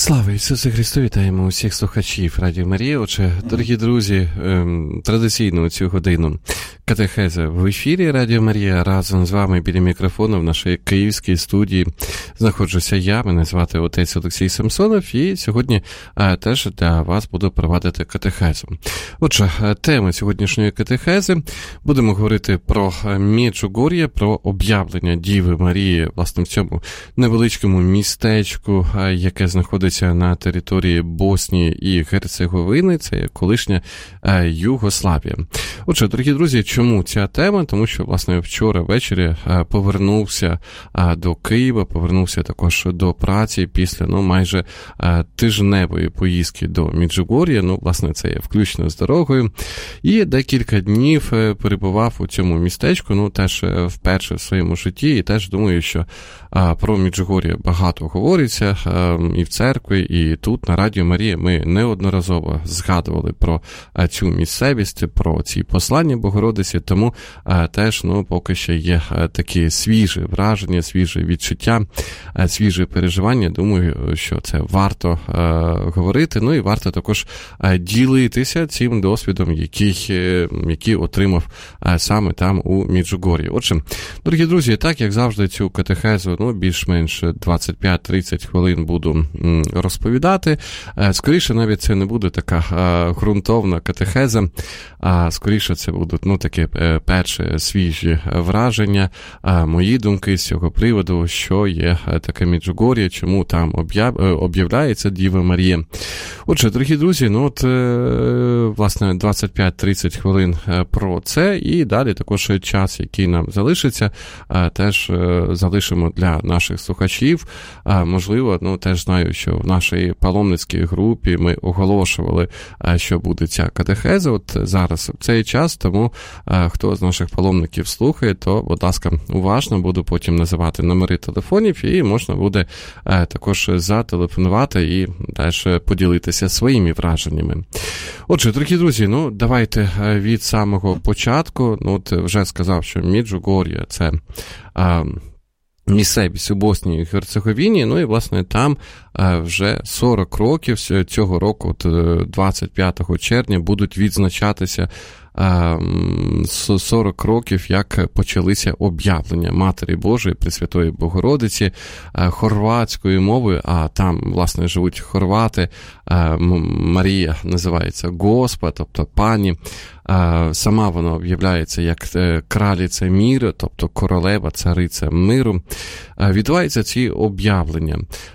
Слава Ісусу Христу! Вітаємо усіх слухачів Радіо Марія. Отже, дорогі друзі, традиційно у цю годину катехеза в ефірі Радіо Марія. Разом з вами біля мікрофону в нашій київській студії знаходжуся я. Мене звати отець Олексій Самсонов. І сьогодні теж для вас буду провадити катехезу. Отже, тема сьогоднішньої катехези. Будемо говорити про Меджугор'я, про об'явлення Діви Марії, власне, в цьому невеличкому містечку, яке знаходиться на території Боснії і Герцеговини, це є колишня Югославія. Отже, дорогі друзі, чому ця тема? Тому що, власне, вчора ввечері повернувся до Києва, повернувся також до праці після, майже тижневої поїздки до Меджугор'я, власне, це є включно з дорогою, і декілька днів перебував у цьому містечку, теж вперше в своєму житті, і теж думаю, що про Меджугор'я багато говориться і в церкві, і тут на Радіо Марія ми неодноразово згадували про цю місцевість, про ці послання Богородиці, тому теж, поки що є такі свіжі враження, свіжі відчуття, свіжі переживання. Думаю, що це варто говорити, і варто також ділитися цим досвідом, який отримав саме там у Меджугор'ї. Отже, дорогі друзі, так, як завжди, цю катехезу, більш-менш 25-30 хвилин буду розповідати. Скоріше, навіть це не буде така ґрунтовна катехеза, а скоріше це будуть, такі перші свіжі враження, мої думки з цього приводу, що є таке Меджугор'я, чому там об'являється Діва Марія. Отже, дорогі друзі, власне, 25-30 хвилин про це, і далі також час, який нам залишиться, теж залишимо для наших слухачів. Можливо, теж знаю, що в нашій паломницькій групі ми оголошували, що буде ця катехеза от зараз в цей час, тому хто з наших паломників слухає, то, будь ласка, уважно, буду потім називати номери телефонів, і можна буде також зателефонувати і теж поділитися своїми враженнями. Отже, дорогі друзі, давайте від самого початку. Вже сказав, що Меджугор'я – це місцевість у Боснії і Герцеговіні, і, власне, там вже 40 років цього року, 25 червня, будуть відзначатися 40 років, як почалися об'явлення Матері Божої, Пресвятої Богородиці, хорватською мовою, а там, власне, живуть хорвати, Марія називається Госпа, тобто пані, сама вона об'являється як краліця миру, тобто королева, цариця миру. Відбуваються ці об'явлення.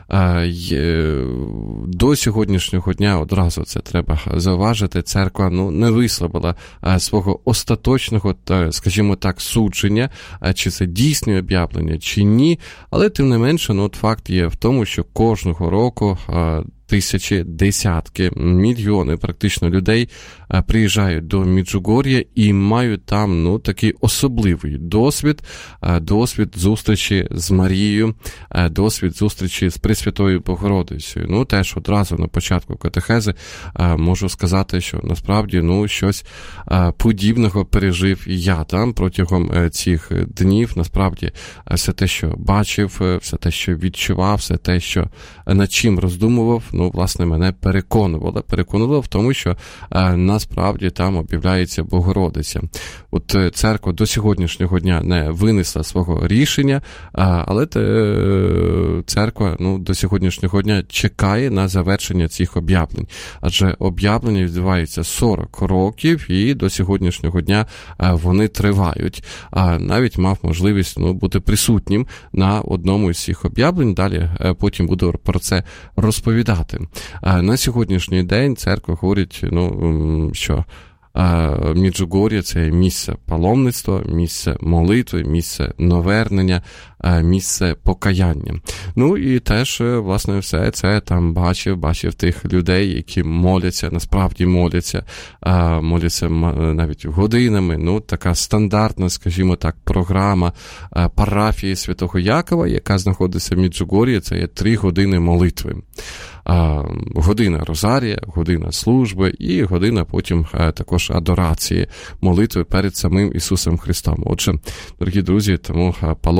До сьогоднішнього дня, одразу це треба зауважити, церква не висловила свого остаточного, скажімо так, судження, чи це дійсне об'явлення, чи ні, але тим не менше, факт є в тому, що кожного року тисячі, десятки, мільйони практично людей приїжджають до Меджугор'я і мають там, такий особливий досвід зустрічі з Марією, досвід зустрічі з Пресвятою Богородицею. Теж одразу на початку катехези можу сказати, що насправді, щось подібного пережив і я там протягом цих днів. Насправді, все те, що бачив, все те, що відчував, все те, що над чим роздумував, власне, мене переконувало в тому, що насправді там об'являється Богородиця. От церква до сьогоднішнього дня не винесла свого рішення, але церква до сьогоднішнього дня чекає на завершення цих об'явлень. Адже об'явлення відбуваються 40 років, і до сьогоднішнього дня вони тривають. Навіть мав можливість бути присутнім на одному із цих об'явлень. Далі потім буду про це розповідати. На сьогоднішній день церква говорить, що Меджугор'я – це місце паломництва, місце молитви, місце навернення, місце покаяння. І теж, власне, все це там бачив тих людей, які моляться, насправді моляться навіть годинами. Така стандартна, скажімо так, програма парафії Святого Якова, яка знаходиться в Меджугор'ї, це є 3 години молитви. Година розарія, година служби і година потім також адорації, молитви перед самим Ісусом Христом. Отже, дорогі друзі, тому паломники,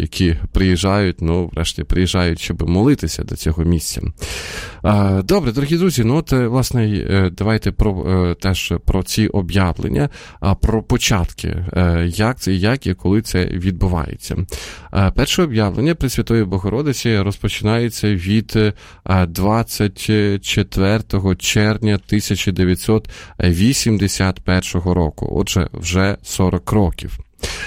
які приїжджають, врешті приїжджають, щоб молитися до цього місця. Добре, дорогі друзі, власне, давайте теж про ці об'явлення, про початки, як це, як і коли це відбувається. Перше об'явлення Пресвятої Богородиці розпочинається від 24 червня 1981 року, отже, вже 40 років.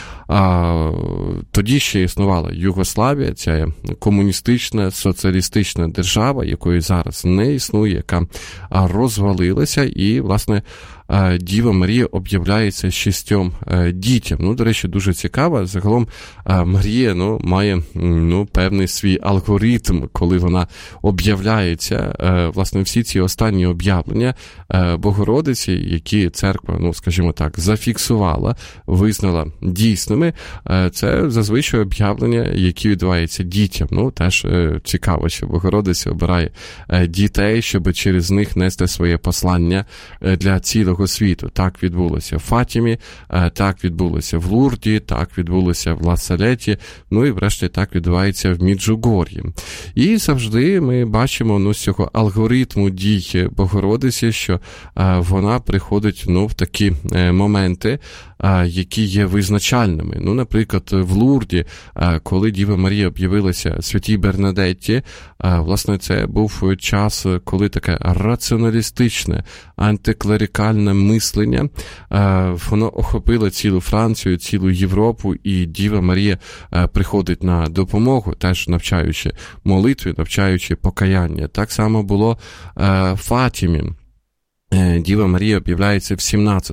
Тоді ще існувала Югославія, ця комуністична, соціалістична держава, якої зараз не існує, яка розвалилася, і, власне, Діва Марія об'являється 6 дітям. До речі, дуже цікаво. Загалом Марія, має, певний свій алгоритм, коли вона об'являється. Власне, всі ці останні об'явлення Богородиці, які церква, скажімо так, зафіксувала, визнала дійсними, це зазвичай об'явлення, які відбуваються дітям. Теж цікаво, що Богородиця обирає дітей, щоб через них нести своє послання для цілого світу. Так відбулося в Фатімі, так відбулося в Лурді, так відбулося в Ла-Салеті, і врешті так відбувається в Меджугор'ї. І завжди ми бачимо з цього алгоритму дій Богородиці, що вона приходить в такі моменти, які є визначальними. Наприклад, в Лурді, коли Діва Марія об'явилася Святій Бернадетті, власне, це був час, коли таке раціоналістичне, антиклерикальне мислення, воно охопило цілу Францію, цілу Європу, і Діва Марія приходить на допомогу, теж навчаючи молитві, навчаючи покаяння. Так само було в Фатімі. Діва Марія об'являється в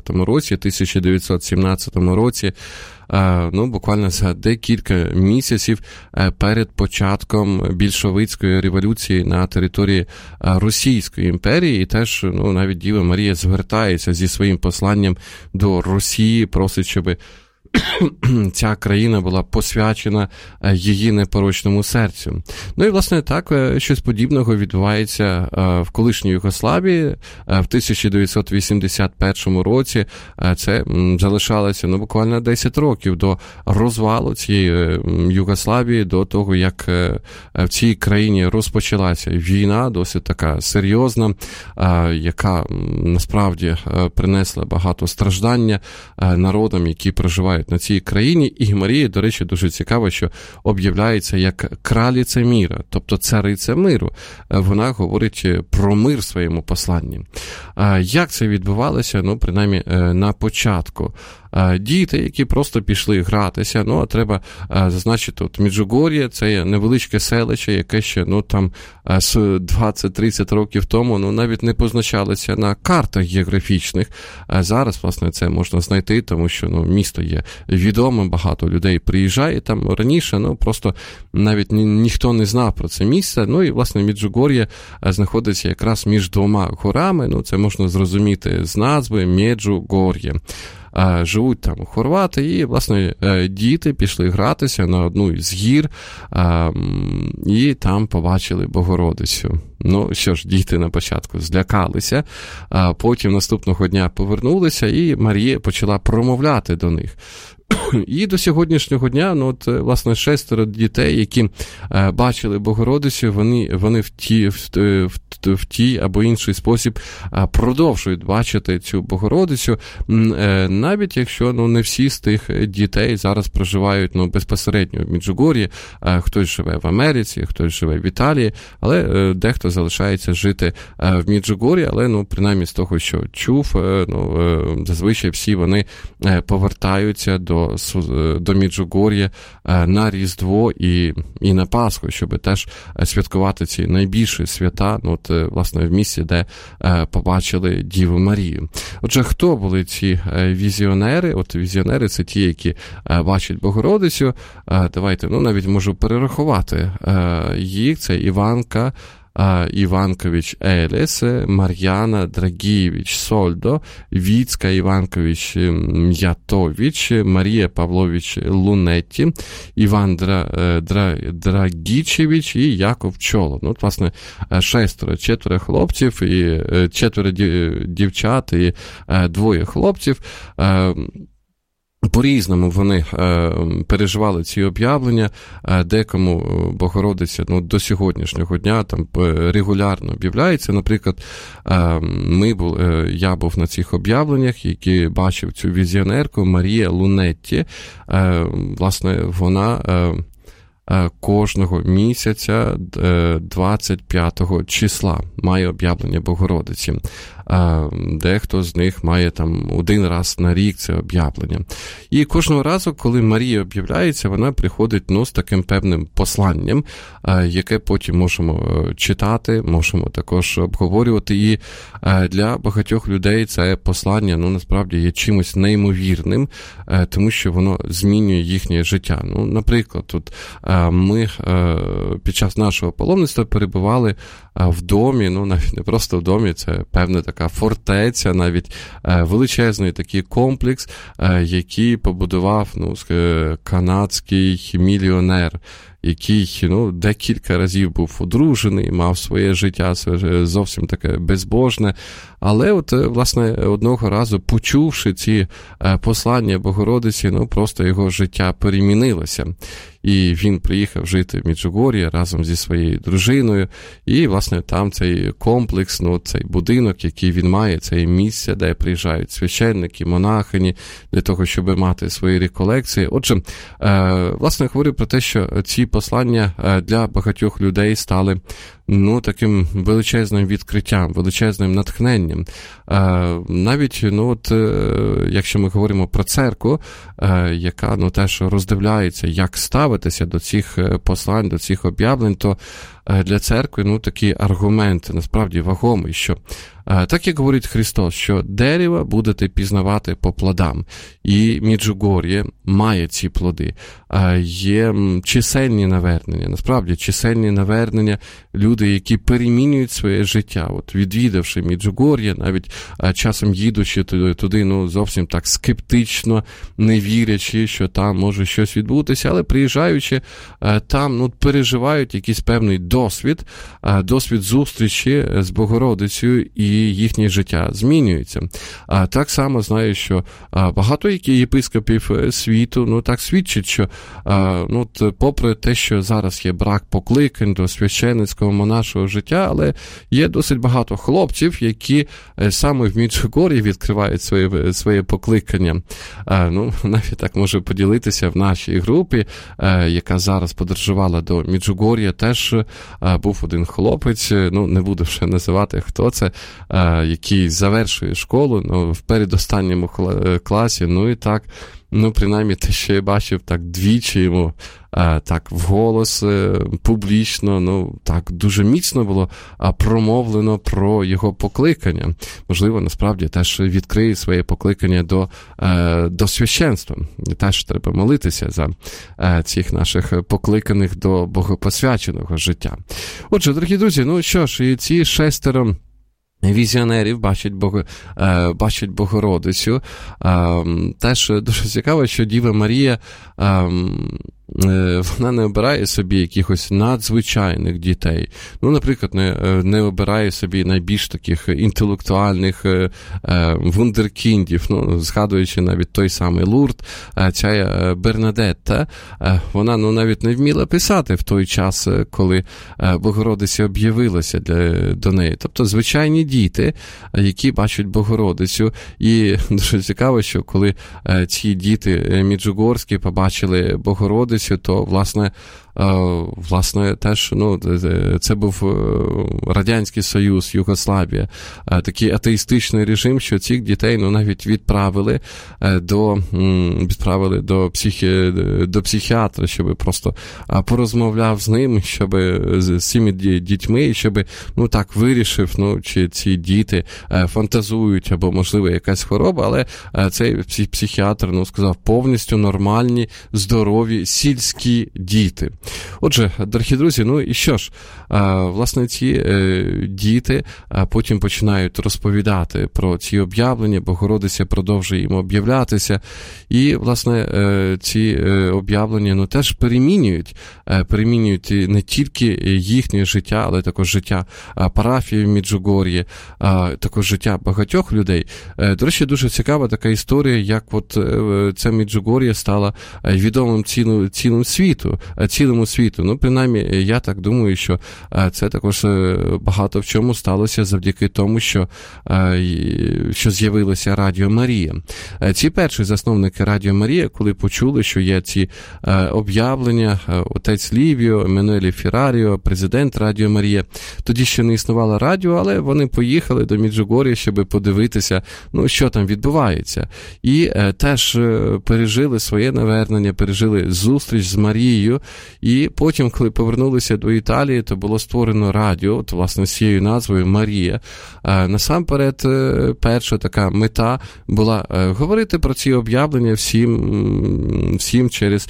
1917 році, буквально за декілька місяців перед початком більшовицької революції на території Російської імперії, і теж, навіть Діва Марія звертається зі своїм посланням до Росії, просить, щоб ця країна була посвячена її непорочному серцю. І, власне, так, щось подібного відбувається в колишній Югославії. В 1981 році це залишалося, буквально 10 років до розвалу цієї Югославії, до того, як в цій країні розпочалася війна, досить така серйозна, яка насправді принесла багато страждання народам, які проживають на цій країні. І Марія, до речі, дуже цікаво, що об'являється як краліця міра, тобто цариця миру. Вона говорить про мир в своєму посланні. Як це відбувалося? Принаймні, на початку. Діти, які просто пішли гратися, а треба зазначити, Меджугор'я, це є невеличке селище, яке ще, там, з 20-30 років тому, навіть не позначалося на картах географічних. Зараз, власне, це можна знайти, тому що, місто є відоме, багато людей приїжджає там. Раніше, просто навіть ніхто не знав про це місце. І, власне, Меджугор'я знаходиться якраз між двома горами, це можна зрозуміти з назви Меджугор'я. Живуть там хорвати, і, власне, діти пішли гратися на одну із гір, і там побачили Богородицю. Що ж, діти на початку злякалися, потім наступного дня повернулися, і Марія почала промовляти до них. І до сьогоднішнього дня, власне, 6 дітей, які бачили Богородицю, вони в тій або інший спосіб продовжують бачити цю Богородицю, навіть якщо, не всі з тих дітей зараз проживають, безпосередньо в Меджугор'ї, хтось живе в Америці, хтось живе в Італії, але дехто залишається жити в Меджугор'ї, але, принаймні, з того, що чув, зазвичай всі вони повертаються до Меджугор'я на Різдво і на Пасху, щоб теж святкувати ці найбільші свята, власне, в місці, де побачили Діву Марію. Отже, хто були ці візіонери? Візіонери – це ті, які бачать Богородицю. Давайте, навіть можу перерахувати їх. Це Іванка Іванкович Елес, Мар'яна Драгієвич Сольдо, Віцька Іванкович М'ятович, Марія Павлович Лунетті, Іван Драгічевич і Яков Чоло. Власне, 4 хлопців, і 4 дівчат, і 2 хлопців. По-різному вони переживали ці об'явлення, декому Богородиця до сьогоднішнього дня там регулярно об'являється. Наприклад, я був на цих об'явленнях, які бачив цю візіонерку Марія Лунетті. Власне, вона кожного місяця 25 числа має об'явлення Богородиці. Дехто з них має там один раз на рік це об'явлення. І кожного разу, коли Марія об'являється, вона приходить з таким певним посланням, яке потім можемо читати, можемо також обговорювати. І для багатьох людей це послання, насправді є чимось неймовірним, тому що воно змінює їхнє життя. Наприклад, тут ми під час нашого паломництва перебували в домі, навіть не просто в домі, це певна така фортеця, навіть величезний такий комплекс, який побудував канадський мільйонер, який декілька разів був одружений, мав своє життя зовсім таке безбожне. Але власне, одного разу, почувши ці послання Богородиці, просто його життя перемінилося. І він приїхав жити в Меджугор'я разом зі своєю дружиною. І, власне, там цей комплекс, цей будинок, який він має, це місце, де приїжджають священники, монахині, для того, щоб мати свої реколекції. Отже, власне, говорю про те, що ці послання для багатьох людей стали таким величезним відкриттям, величезним натхненням. Навіть, якщо ми говоримо про церкву, яка, теж роздивляється, як ставитися до цих послань, до цих об'явлень, то для церкви, такий аргумент, насправді, вагомий, що так, як говорить Христос, що дерева будете пізнавати по плодам. І Меджугор'я має ці плоди. Є чисельні навернення, насправді, чисельні навернення, люди, які перемінюють своє життя. Відвідавши Меджугор'я, навіть часом їдучи туди, зовсім так скептично, не вірячи, що там може щось відбутися, але приїжджаючи там, переживають якийсь певний досвід зустрічі з Богородицею, і їхнє життя змінюється. Так само знаю, що багато єпископів світу, так свідчить, що попри те, що зараз є брак покликань до священницького монашого життя, але є досить багато хлопців, які саме в Меджугор'ї відкривають своє покликання. Навіть так можу поділитися в нашій групі, яка зараз подорожувала до Меджугор'я, теж був один хлопець, не буду ще називати, хто це, який завершує школу в передостанньому класі, і так, принаймні те, що я бачив, так двічі йому так вголос, публічно, так дуже міцно було промовлено про його покликання. Можливо, насправді теж відкриє своє покликання до священства. Теж треба молитися за цих наших покликаних до богопосвяченого життя. Отже, дорогі друзі, що ж, і ці 6 візіонерів бачать Богородицю. Теж дуже цікаво, що Діва Марія вона не обирає собі якихось надзвичайних дітей. Наприклад, не обирає собі найбільш таких інтелектуальних вундеркіндів. Згадуючи навіть той самий Лурд, ця Бернадетта, вона навіть не вміла писати в той час, коли Богородиця об'явилася до неї. Тобто звичайні діти, які бачать Богородицю. І дуже цікаво, що коли ці діти меджугорські побачили Богородицю, то, власне, теж, це був Радянський Союз, Югославія, такий атеїстичний режим, що цих дітей, навіть відправили до психіатра, щоб просто порозмовляв з ним, щоб з цими дітьми, щоб, так вирішив, чи ці діти фантазують, або, можливо, якась хвороба, але цей психіатр, сказав, повністю нормальні, здорові, сільські діти. Отже, дорогі друзі, ну і що ж, власне, ці діти потім починають розповідати про ці об'явлення, Богородиця продовжує їм об'являтися, і, власне, ці об'явлення, ну, теж перемінюють не тільки їхнє життя, але також життя парафії в Меджугор'ї, також життя багатьох людей. До речі, дуже цікава така історія, як от ця Меджугор'я стала відомим цілому світу. Ну, принаймні, я так думаю, що це також багато в чому сталося завдяки тому, що з'явилося Радіо Марія. Ці перші засновники Радіо Марія, коли почули, що є ці об'явлення, отець Лівіо, Еммануель Ферраріо, президент Радіо Марія, тоді ще не існувало радіо, але вони поїхали до Меджугор'я, щоб подивитися, ну, що там відбувається. І теж пережили своє навернення, пережили зустріч з Марією, і потім, коли повернулися до Італії, то було створено радіо, от, власне, з цією назвою Марія. Насамперед, перша така мета була говорити про ці об'явлення всім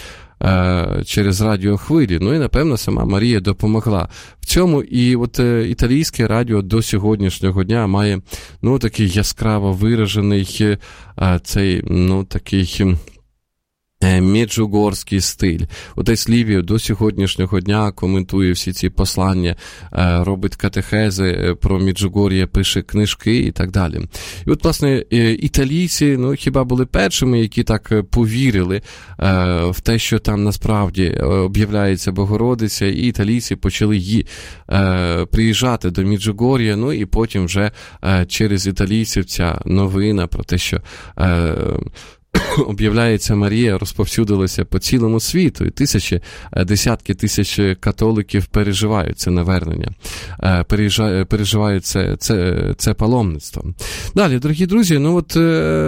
через радіохвилі. Ну і, напевно, сама Марія допомогла в цьому. І от італійське радіо до сьогоднішнього дня має, ну, такий яскраво виражений цей, ну, такий меджугорський стиль. Отець Лівіо до сьогоднішнього дня коментує всі ці послання, робить катехези про Меджугор'я, пише книжки і так далі. І от, власне, італійці, ну, хіба були першими, які так повірили в те, що там насправді об'являється Богородиця, і італійці почали приїжджати до Меджугор'я, ну, і потім вже через італійців ця новина про те, що об'являється Марія, розповсюдилася по цілому світу, і десятки тисяч католиків переживають це навернення, переживають це паломництво. Далі, дорогі друзі, ну от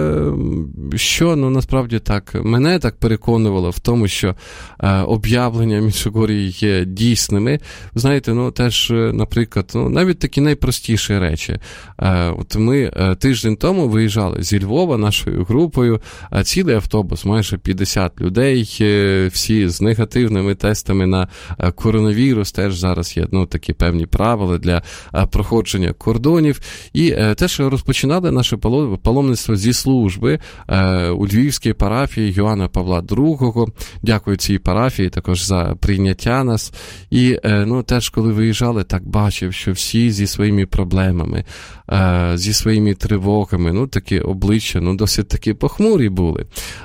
що, ну, насправді так, мене так переконувало в тому, що об'явлення Меджугор'ї є дійсними. Знаєте, ну, теж, наприклад, ну, навіть такі найпростіші речі. От ми тиждень тому виїжджали зі Львова нашою групою, цілий автобус, майже 50 людей, всі з негативними тестами на коронавірус, теж зараз є, ну, такі певні правила для проходження кордонів, і теж розпочинали наше паломництво зі служби у Львівській парафії Йоанна Павла II. Дякую цій парафії також за прийняття нас. І, ну, теж, коли виїжджали, так бачив, що всі зі своїми проблемами, зі своїми тривогами, ну, такі обличчя, ну, досить таки похмурі були.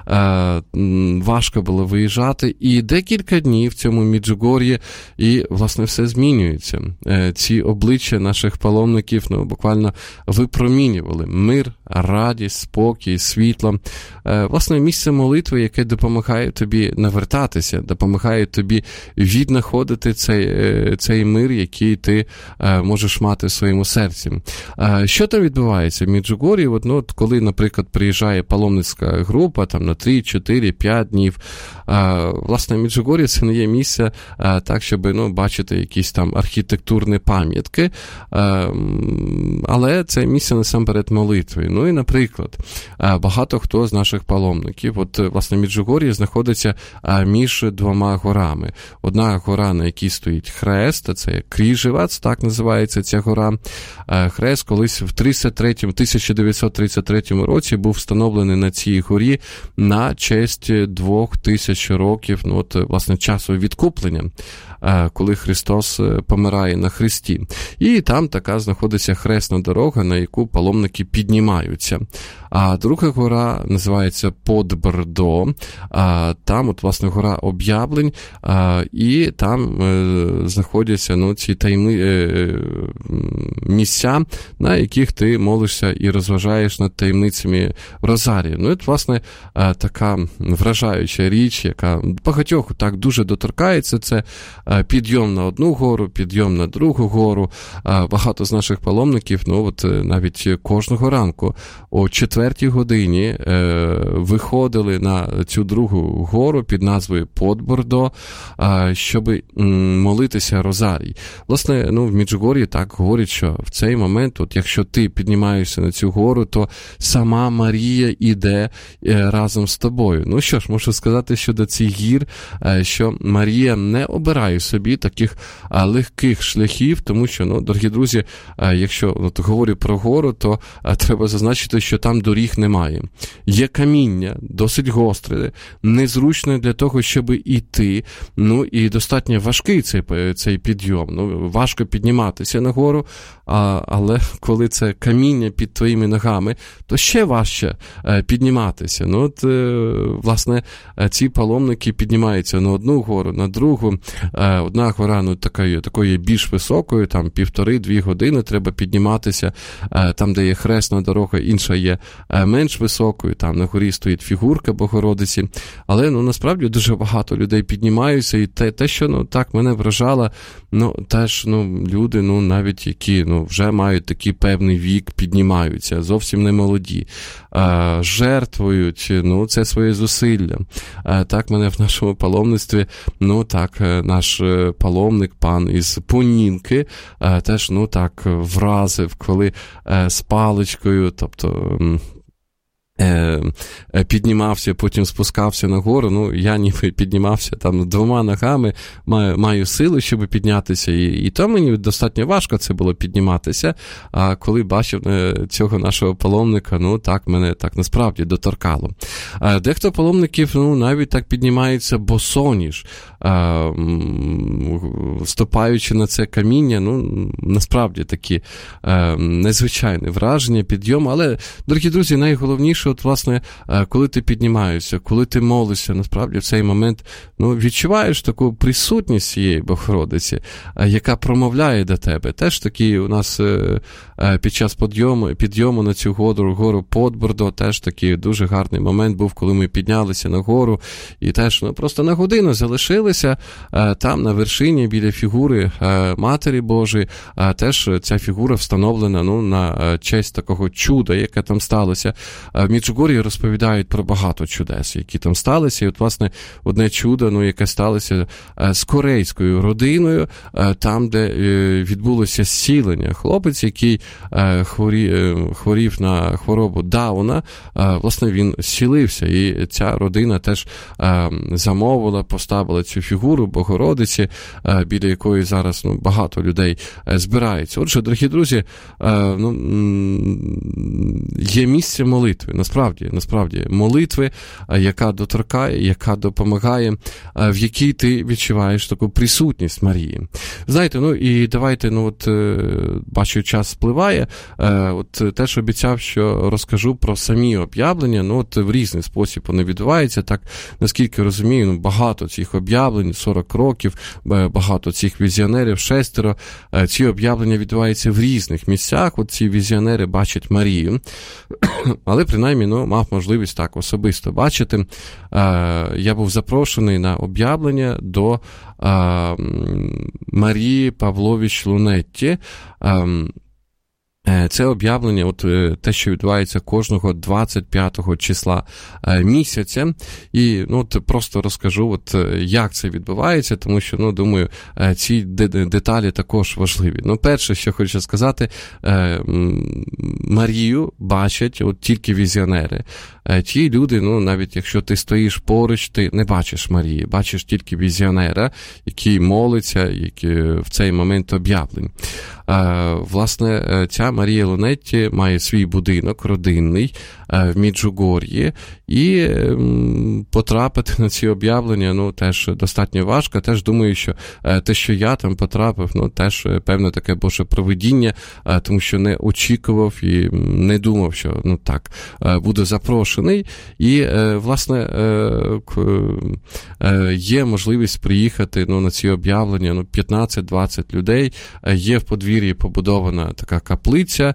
Важко було виїжджати, і декілька днів в цьому Меджугор'ї, і, власне, все змінюється. Ці обличчя наших паломників, ну, буквально випромінювали мир, радість, спокій, світло. Власне, місце молитви, яке допомагає тобі навертатися, допомагає тобі віднаходити цей мир, який ти можеш мати в своєму серці. Що там відбувається в Меджугор'ї? От, коли, наприклад, приїжджає паломницька група там на 3, 4, 5 днів, власне, Меджугор'я це не є місце так, щоб, ну, бачити якісь там архітектурні пам'ятки, але це місце насамперед молитви. Ну і, наприклад, багато хто з наших паломників, от, власне, Меджугор'я знаходиться між двома горами. Одна гора, на якій стоїть хрест, це Кріжевець, так називається ця гора. Хрест колись в 1933 році був встановлений на цій горі на честь 2000 років, ну, от, власне, часу відкуплення, коли Христос помирає на хресті. І там така знаходиться хресна дорога, на яку паломники піднімаються. А друга гора називається Подбрдо, там, от, власне, гора об'явлень, і там знаходяться, ну, ці місця, на яких ти молишся і розважаєш над таємницями Розарії. Ну, і, власне, така вражаюча річ, яка багатьох так дуже доторкається, це підйом на одну гору, підйом на другу гору. Багато з наших паломників, навіть кожного ранку о 4 годині виходили на цю другу гору під назвою Подбордо, щоб молитися розарій. Власне, в Меджугор'ї так говорять, що в цей момент, якщо ти піднімаєшся на цю гору, то сама Марія іде разом з тобою. Ну що ж, можу сказати щодо цих гір, що Марія не обирає собі таких легких шляхів, тому що, дорогі друзі, якщо говорю про гору, то треба зазначити, що там доріг немає. Є каміння, досить гостре, незручне для того, щоб іти, і достатньо важкий цей підйом. Важко підніматися на гору, але коли це каміння під твоїми ногами, то ще важче підніматися. Власне, ці паломники піднімаються на одну гору, на другу. Одна гора такою більш високою, там 1,5-2 години треба підніматися. Там, де є хресна дорога, інша є менш високою, там на горі стоїть фігурка Богородиці. Але, насправді, дуже багато людей піднімаються, і те, що, так мене вражало, теж, люди, навіть які, вже мають такий певний вік, піднімаються, зовсім не молоді, жертвують, це своє зусилля. Так мене в нашому паломництві, наш паломник, пан із Понінки, теж, вразив, коли з паличкою, тобто піднімався, потім спускався на гору. Я ніби піднімався там 2 ногами, маю сили, щоб піднятися, і то мені достатньо важко це було підніматися, а коли бачив цього нашого паломника, мене так насправді доторкало. Дехто паломників, навіть так піднімається босоніж, ступаючи на це каміння, насправді такі незвичайне враження, підйом, але, дорогі друзі, найголовніше, власне, коли ти піднімаєшся, коли ти молишся, насправді в цей момент відчуваєш таку присутність цієї Богородиці, яка промовляє до тебе. Теж такий у нас під час підйому на цю гору Подбордо, теж такий дуже гарний момент був, коли ми піднялися на гору і теж просто на годину залишилися там на вершині біля фігури Матері Божої. Теж ця фігура встановлена на честь такого чуда, яке там сталося. В Меджугор'ї розповідають про багато чудес, які там сталися. І власне, одне чудо, яке сталося з корейською родиною, там, де відбулося зцілення. Хлопець, який хворів на хворобу Дауна, власне, він зцілився. І ця родина теж замовила, поставила цю фігуру Богородиці, біля якої зараз багато людей збирається. Отже, дорогі друзі, є місце молитви, насправді молитви, яка доторкає, яка допомагає, в якій ти відчуваєш таку присутність Марії. Знаєте, і давайте, бачу, час спливає, теж обіцяв, що розкажу про самі об'явлення, в різний спосіб вони відбуваються, так, наскільки розумію, багато цих об'явлень, 40 років, багато цих візіонерів, 6, ці об'явлення відбуваються в різних місцях, ці візіонери бачать Марію, але принаймні, мав можливість так особисто бачити. Я був запрошений на об'явлення до Марії Павлович Лунетті. Це об'явлення, те, що відбувається кожного 25-го числа місяця. І просто розкажу, як це відбувається, тому що, думаю, ці деталі також важливі. Перше, що хочу сказати, Марію бачать тільки візіонери. Ті люди, навіть якщо ти стоїш поруч, ти не бачиш Марії, бачиш тільки візіонера, який молиться, який в цей момент об'явлень. Власне, ця Марія Лунетті має свій будинок родинний в Меджугор'ї, і потрапити на ці об'явлення, теж достатньо важко. Теж думаю, що те, що я там потрапив, теж певне таке Боже провидіння, тому що не очікував і не думав, що, так, буду запрошений. І, власне, є можливість приїхати, на ці об'явлення, 15-20 людей, є в подвір'ї подвір'ї побудована така каплиця,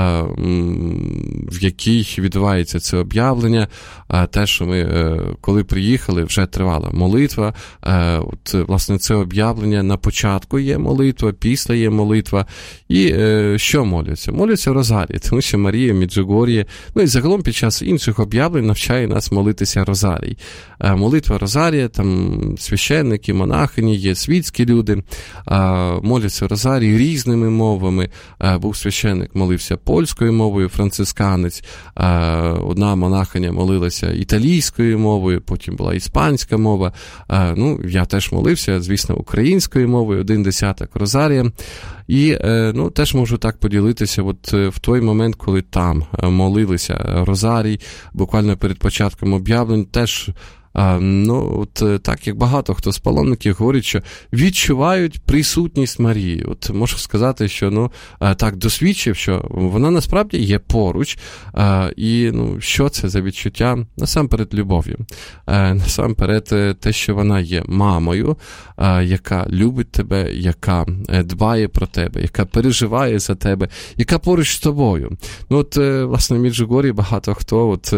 в якій відбувається це об'явлення. Те, що ми, коли приїхали, вже тривала молитва. От, власне, це об'явлення на початку є молитва, після є молитва. І що моляться? Моляться розарії, тому що Марія Меджугор'є, ну і загалом під час інших об'явлень навчає нас молитися розарій. Молитва розарія, там священники, монахині, є світські люди, моляться розарій різними мовами. Був священник, молився польською мовою, францисканець, одна монахиня молилася італійською мовою, потім була іспанська мова. Ну, я теж молився, звісно, українською мовою, 1/10 розарія. І, ну, теж можу так поділитися, от в той момент, коли там молилися розарій, буквально перед початком об'явлень, теж ну, от так, як багато хто з паломників говорить, що відчувають присутність Марії. От можу сказати, що, ну, так досвідчив, що вона насправді є поруч, і, ну, що це за відчуття? Насамперед, любов'ю. Насамперед, те, що вона є мамою, яка любить тебе, яка дбає про тебе, яка переживає за тебе, яка поруч з тобою. Ну, от, власне, в Меджугор'ї багато хто от,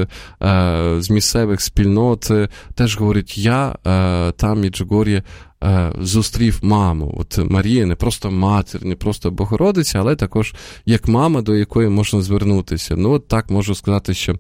з місцевих спільнот теж говорить, я там в Меджугор'ї зустрів маму. От Марія не просто матір, не просто Богородиця, але також як мама, до якої можна звернутися. Ну, от так можу сказати, що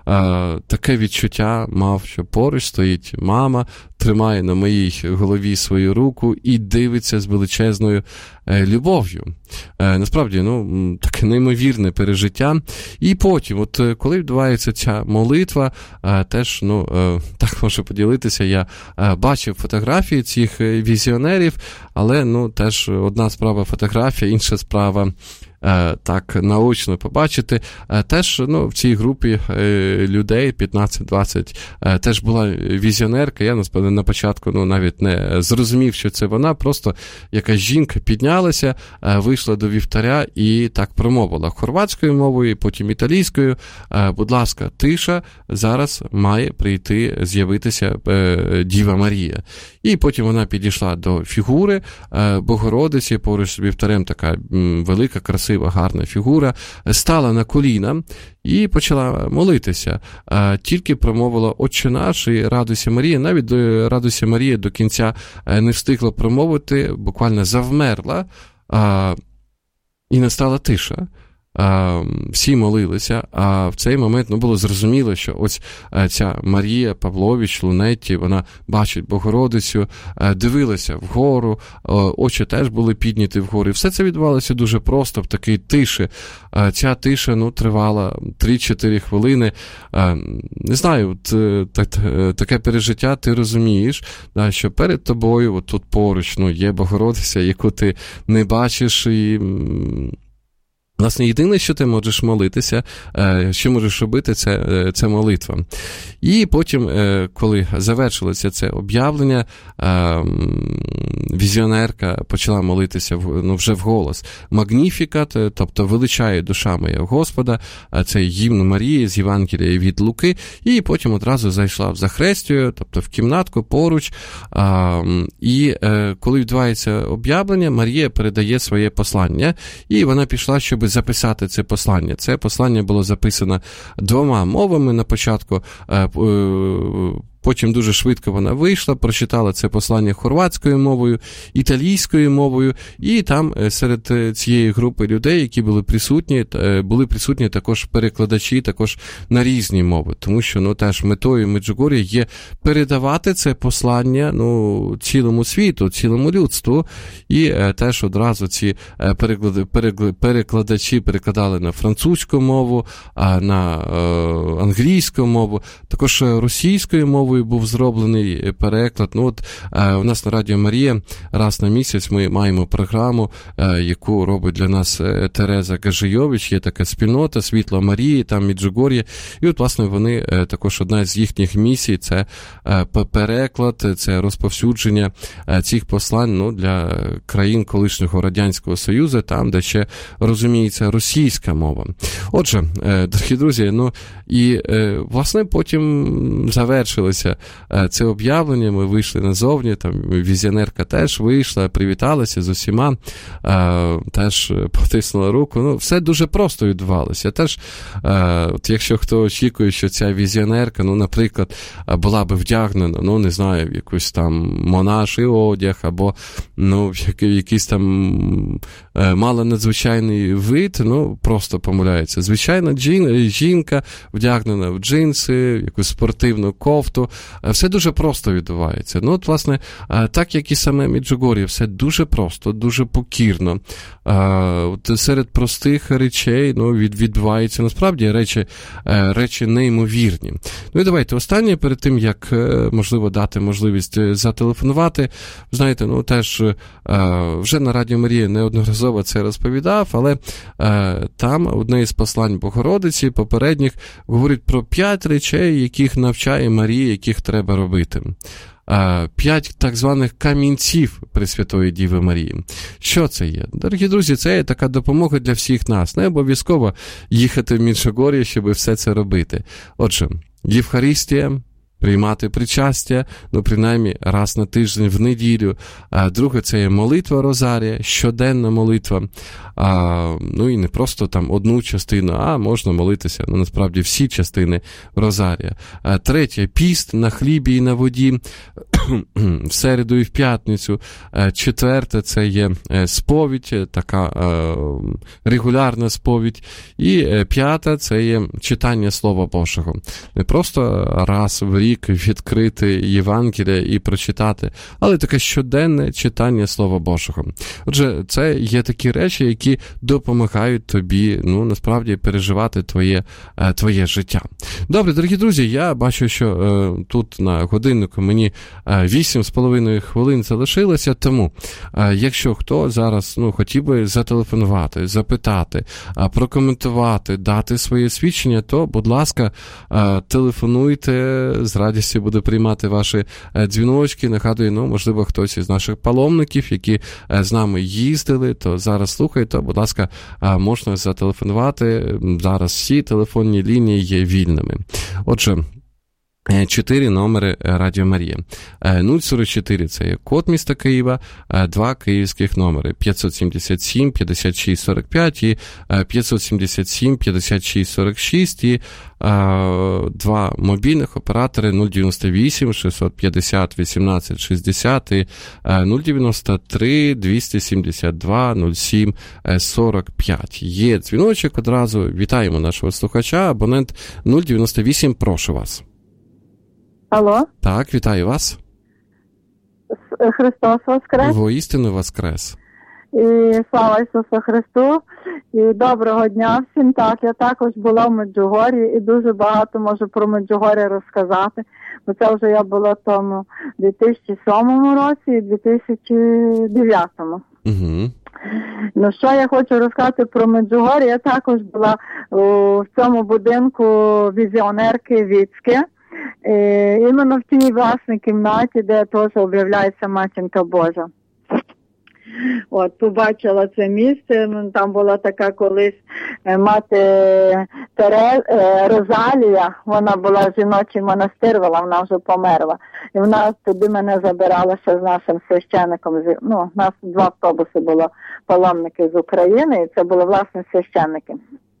таке відчуття мав, що поруч стоїть мама, тримає на моїй голові свою руку і дивиться з величезною любов'ю. Насправді, ну, таке неймовірне пережиття. І потім, от коли відбувається ця молитва, теж, ну, так можу поділитися, я бачив фотографії цих візіонерів, але, ну, теж одна справа фотографія, інша справа так наочно побачити. Теж, ну, в цій групі людей 15-20 теж була візіонерка. Я на початку, ну, навіть не зрозумів, що це вона, просто якась жінка піднялася, вийшла до вівтаря і так промовила хорватською мовою, потім італійською: будь ласка, тиша, зараз має прийти, з'явитися Діва Марія. І потім вона підійшла до фігури Богородиці, поруч з вівтарем така велика, красива, гарна фігура, стала на коліна і почала молитися. Тільки промовила «Отче наш» і «Радуйся, Марія». Навіть до «Радуйся, Марія» до кінця не встигла промовити, буквально завмерла, і настала тиша. Всі молилися, а в цей момент, ну, було зрозуміло, що ось ця Марія Павлович Лунетті, вона бачить Богородицю, дивилася вгору, очі теж були підняті вгору. І все це відбувалося дуже просто, в такій тиші. Ця тиша, ну, тривала 3-4 хвилини. Не знаю, таке пережиття, ти розумієш, що перед тобою, от тут поруч, ну, є Богородиця, яку ти не бачиш, і власне, єдине, що ти можеш молитися, що можеш робити, це молитва. І потім, коли завершилося це об'явлення, візіонерка почала молитися, ну, вже вголос. Магніфікат, тобто величає душа моя Господа, це гімн Марії з Євангелія від Луки, і потім одразу зайшла в захрестію, тобто в кімнатку поруч, і коли відбувається об'явлення, Марія передає своє послання, і вона пішла, щоб записати це послання. Це послання було записано 2 мовами на початку, потім дуже швидко вона вийшла, прочитала це послання хорватською мовою, італійською мовою, і там серед цієї групи людей, які були присутні також перекладачі, також на різні мови, тому що, ну, теж метою Меджугор'я є передавати це послання, ну, цілому світу, цілому людству, і теж одразу ці перекладачі перекладали на французьку мову, на англійську мову, також російською мовою був зроблений переклад. Ну, от у нас на Радіо Марія раз на місяць ми маємо програму, яку робить для нас Тереза Гажийович. Є така спільнота «Світло Марії», там Меджугор'я. І от, власне, вони, також одна з їхніх місій – це переклад, це розповсюдження цих послань, ну, для країн колишнього Радянського Союзу, там, де ще розуміється російська мова. Отже, дорогі друзі, ну, і, власне, потім завершилося відбулося це об'явлення, ми вийшли назовні, там візіонерка теж вийшла, привіталася з усіма, теж потиснула руку. Ну, все дуже просто відбувалося. Теж, от якщо хто очікує, що ця візіонерка, ну, наприклад, була би вдягнена, ну, не знаю, в якусь там монаший одяг, або, ну, якийсь там мала надзвичайний вид, ну, просто помиляється. Звичайна жінка вдягнена в джинси, в якусь спортивну кофту. Все дуже просто відбувається. Ну, от, власне, так, як і саме Меджугор'я, все дуже просто, дуже покірно. Серед простих речей, ну, відбуваються, насправді, речі неймовірні. Ну, і давайте, останнє, перед тим, як, можливо, дати можливість зателефонувати, знаєте, ну, теж вже на Радіо Марія неодноразово це розповідав, але там одне із послань Богородиці попередніх говорить про 5 речей, яких навчає Марія, яких треба робити. 5 так званих камінців Пресвятої Діви Марії. Що це є? Дорогі друзі, це є така допомога для всіх нас. Не обов'язково їхати в Меджугор'я, щоб все це робити. Отже, Євхаристія, приймати причастя, ну, принаймні, раз на тиждень в неділю. Друге, це є молитва Розарія, щоденна молитва. Ну, і не просто там одну частину, а можна молитися, ну, насправді, всі частини Розарія. Третє, піст на хлібі і на воді, в середу і в п'ятницю. Четверте, це є сповідь, така регулярна сповідь. І п'яте, це є читання Слова Божого. Не просто раз в рік відкрити Євангелія і прочитати, але таке щоденне читання Слова Божого. Отже, це є такі речі, які допомагають тобі, ну, насправді, переживати твоє життя. Добре, дорогі друзі, я бачу, що тут на годиннику мені 8,5 хвилин залишилося, тому якщо хто зараз, ну, хотів би зателефонувати, запитати, прокоментувати, дати своє свідчення, то, будь ласка, телефонуйте, з радістю буду приймати ваші дзвіночки. Нагадую, ну, можливо, хтось із наших паломників, які з нами їздили, то зараз слухає, то, будь ласка, можна зателефонувати. Зараз всі телефонні лінії є вільними. Отже, 4 номери Радіо Марія. 044 – це є код міста Києва, 2 київських номери 577 56 45 і 577 56 46 і 2 мобільних оператори 098 650 18 60 і 093 272 07 45. Є дзвіночок одразу. Вітаємо нашого слухача. Абонент 098, прошу вас. Алло. Так, вітаю вас. Христос воскрес. Воістину воскрес. І слава Ісусу Христу. І доброго дня всім. Так, я також була в Меджугор'ї і дуже багато можу про Меджугор'я розказати. Бо це вже я була в тому 2007 році і 2009. Угу. Ну, що я хочу розказати про Меджугор'я? Я також була в цьому будинку візіонерки Віцьке. Іменно в тій власній кімнаті, де теж об'являється Матінка Божа. От, побачила це місце, там була така колись мати Розалія, вона була жіночий монастир, вона вже померла. І вона туди мене забирала ще з нашим священником. Ну, у нас 2 автобуси було паломники з України, і це були власне священники.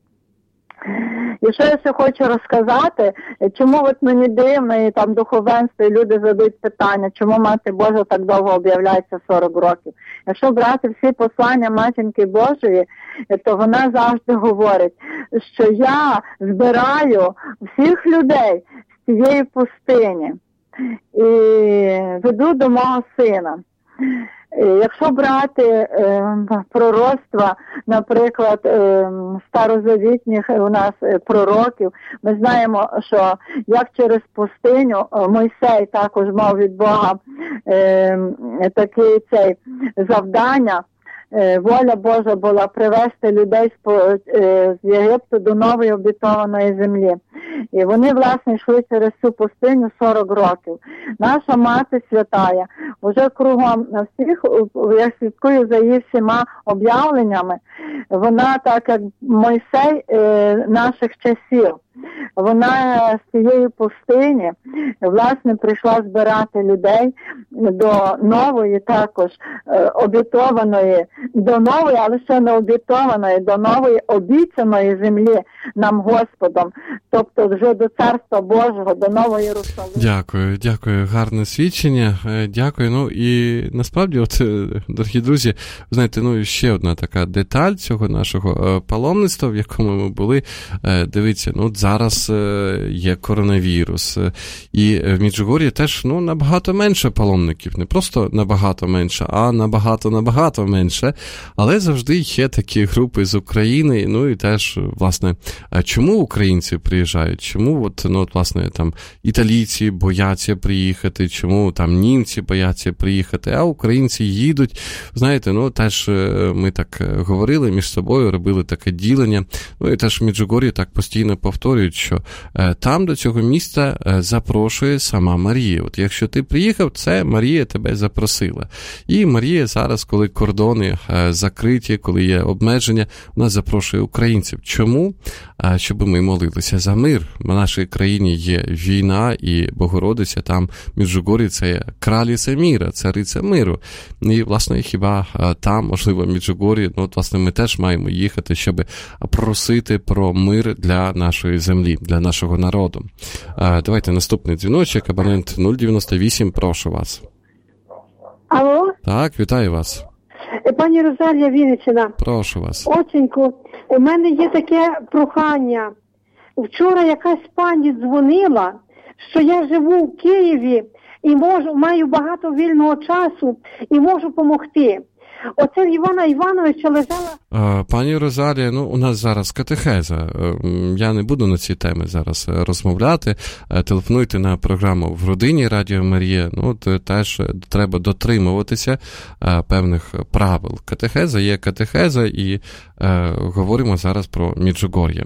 І що я ще хочу розказати, чому от мені дивно, і там духовенство, і люди задають питання, чому Мати Божа так довго об'являється 40 років. Якщо брати всі послання Матінки Божої, то вона завжди говорить, що я збираю всіх людей з цієї пустині і веду до мого сина. Якщо брати пророцтва, наприклад, старозавітніх у нас пророків, ми знаємо, що як через пустиню Мойсей також мав від Бога таке завдання, воля Божа була привести людей з Єгипту до нової обітованої землі. І вони, власне, йшли через цю пустиню 40 років. Наша Мати Святая вже кругом на всіх, я слідкую за її всіма об'явленнями, вона так, як Мойсей наших часів. вона з цієї пустині, власне, прийшла збирати людей до нової також обітованої, до нової, але ще не обітованої, до нової обіцяної землі нам Господом, тобто вже до Царства Божого, до нової Єрусалиму. Дякую, гарне свідчення, дякую. Ну і насправді, от, дорогі друзі, знаєте, ще одна така деталь цього нашого паломництва, в якому ми були. Дивіться, от зараз є коронавірус, і в Меджугор'ї теж, набагато менше паломників, не просто набагато менше, а набагато менше, але завжди є такі групи з України, і теж, власне, чому українці приїжджають, чому, власне, там, італійці бояться приїхати, чому там німці бояться приїхати, а українці їдуть, знаєте, теж ми так говорили між собою, робили таке ділення, і теж в Меджугор'ї так постійно повторюють, що там до цього місця запрошує сама Марія. От якщо ти приїхав, це Марія тебе запросила. І Марія зараз, коли кордони закриті, коли є обмеження, вона запрошує українців. Чому? Щоб ми молилися за мир. В нашій країні є війна, і Богородиця там в Меджугор'ї це краліця міра, цариця миру. І, власне, хіба там, можливо, в Меджугор'ї, власне, ми теж маємо їхати, щоб просити про мир для нашої землі, для нашого народу. Давайте наступний дзвіночок, абонент 098, прошу вас. Алло? Так, вітаю вас. Пані Розалія, Вінниччина. Прошу вас. Отченьку, у мене є таке прохання. Вчора якась пані дзвонила, що я живу в Києві і маю багато вільного часу і можу допомогти. Оце в Івана Івановича лежала... Пані Розалія, у нас зараз катехеза. Я не буду на ці теми зараз розмовляти. Телефонуйте на програму «В родині» Радіо Марія. Теж треба дотримуватися певних правил. Катехеза є катехеза, і говоримо зараз про Меджугор'я.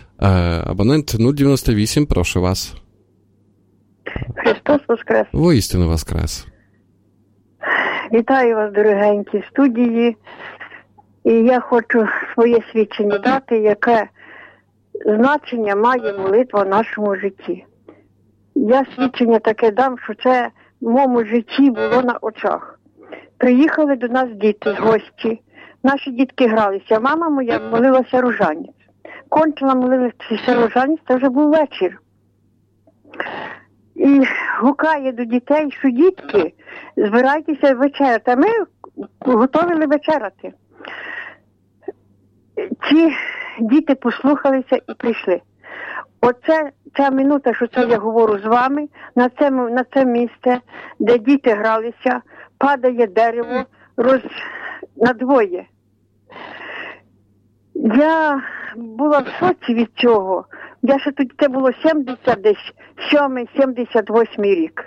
Абонент 098, прошу вас. Христос Воскрес. Воістину Воскрес. Вітаю вас, дорогенькі, в студії. І я хочу своє свідчення дати, яке значення має молитва в нашому житті. Я свідчення таке дам, що це в моєму житті було на очах. Приїхали до нас діти з гості. Наші дітки гралися. Мама моя молилася рожанець. Кончила молилася рожанець, це вже був вечір. І гукає до дітей, що дітки, збирайтеся вечеряти. А ми готовили вечеряти. Ці діти послухалися і прийшли. Оце ця минута, що це я говорю з вами, на це місце, де діти гралися, падає дерево надвоє. Я була в шоці від цього. Я ще тоді, це було 77-78 рік.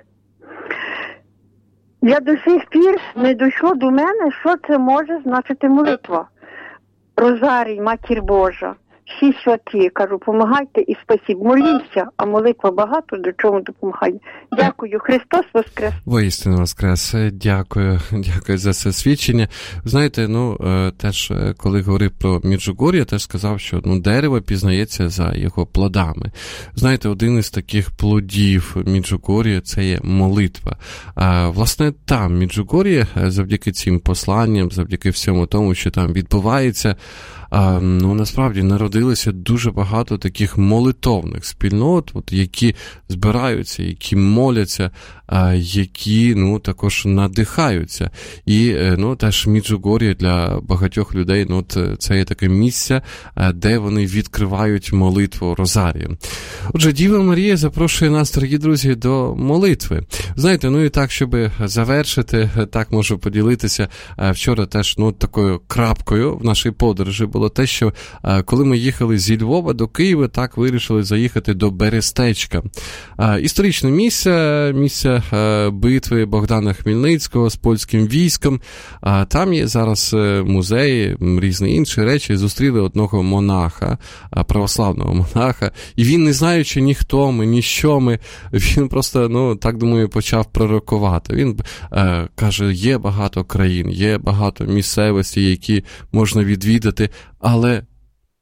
Я до сих пір не дійшло до мене, що це може значити молитва. Розарій, Матір Божа, всі святі, кажу, помагайте і спасіб. Молімся, а молитва багато до чого допомагає. Дякую. Христос Воскрес. Воістину Воскрес. Дякую за це свідчення. Знаєте, теж, коли говорив про Меджугор'я, я теж сказав, що дерево пізнається за його плодами. Знаєте, один із таких плодів Меджугор'я – це є молитва. Власне, там, в Меджугор'ї, завдяки цим посланням, завдяки всьому тому, що там відбувається, насправді народилося дуже багато таких молитовних спільнот, які збираються, які моляться, які також надихаються. І теж Меджугор'я для багатьох людей це є таке місце, де вони відкривають молитву Розарію. Отже, Діва Марія запрошує нас, дорогі друзі, до молитви. Знаєте, і так, щоб завершити, так можу поділитися, вчора теж такою крапкою в нашій подорожі було те, що коли ми їхали зі Львова до Києва, так вирішили заїхати до Берестечка. Історичне місце битви Богдана Хмельницького з польським військом. Там є зараз музеї, різні інші речі. Зустріли одного монаха, православного монаха, і він, не знаючи ні хто ми, ні що ми, він просто, так думаю, почав пророкувати. Він каже, є багато країн, є багато місцевостей, які можна відвідати, але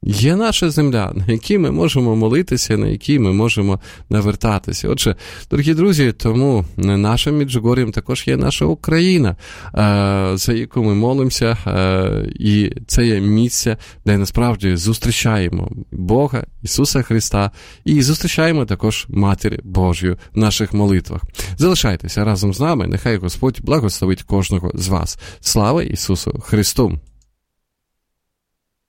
є наша земля, на якій ми можемо молитися, на якій ми можемо навертатися. Отже, дорогі друзі, тому нашим Меджугор'ям також є наша Україна, за яку ми молимося, і це є місце, де насправді зустрічаємо Бога, Ісуса Христа, і зустрічаємо також Матір Божою в наших молитвах. Залишайтеся разом з нами, нехай Господь благословить кожного з вас. Слава Ісусу Христу!